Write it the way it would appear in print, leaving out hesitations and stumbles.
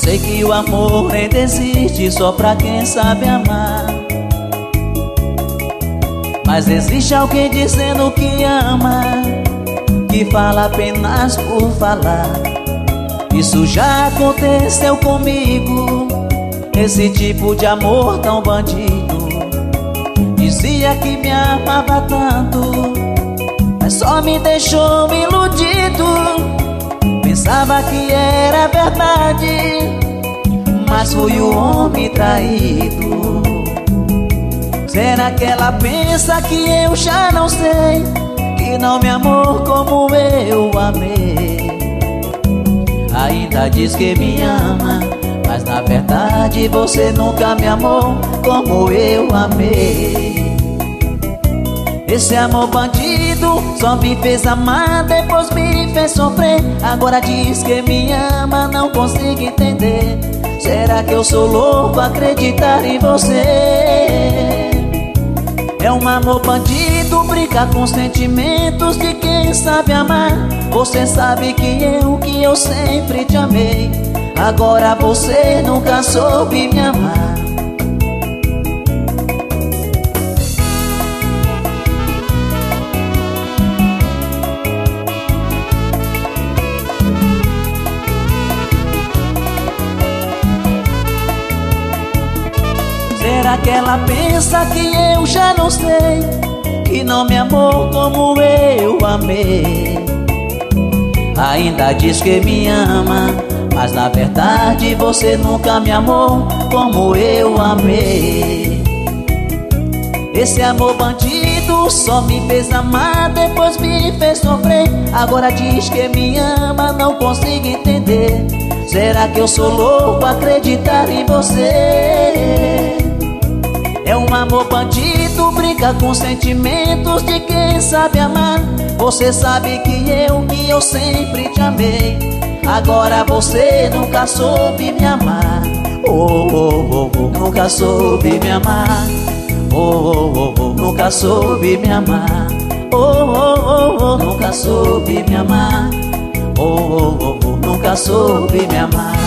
sei que o amor ainda existe só pra quem sabe amar. Mas existe alguém dizendo que ama, que fala apenas por falar. Isso já aconteceu comigo, esse tipo de amor tão bandido. Dizia que me amava tanto, mas só me deixou iludido. Pensava que era verdade, mas fui o homem traído. Será que ela pensa que eu já não sei, que não me amou como eu amei? Ainda diz que me ama, mas na verdade você nunca me amou como eu amei. Esse amor bandido só me fez amar, depois me fez sofrer. Agora diz que me ama, não consigo entender. Será que eu sou louco a acreditar em você? É um amor bandido, brinca com sentimentos de quem sabe amar. Você sabe que eu sempre te amei. Agora você nunca soube me amar. Será que ela pensa que eu já não sei, que não me amou como eu amei? Ainda diz que me ama, mas na verdade você nunca me amou como eu amei. Esse amor bandido só me fez amar, depois me fez sofrer. Agora diz que me ama, não consigo entender. Será que eu sou louco a acreditar em você? É um amor bandido, brinca com sentimentos de quem sabe amar. Você sabe que eu sempre te amei. Agora você nunca soube me amar. Oh, oh, oh, oh, nunca soube me amar. Oh, oh, oh, oh, nunca soube me amar. Oh, oh, oh, oh, nunca soube me amar. Oh, oh, oh, oh, nunca soube me amar.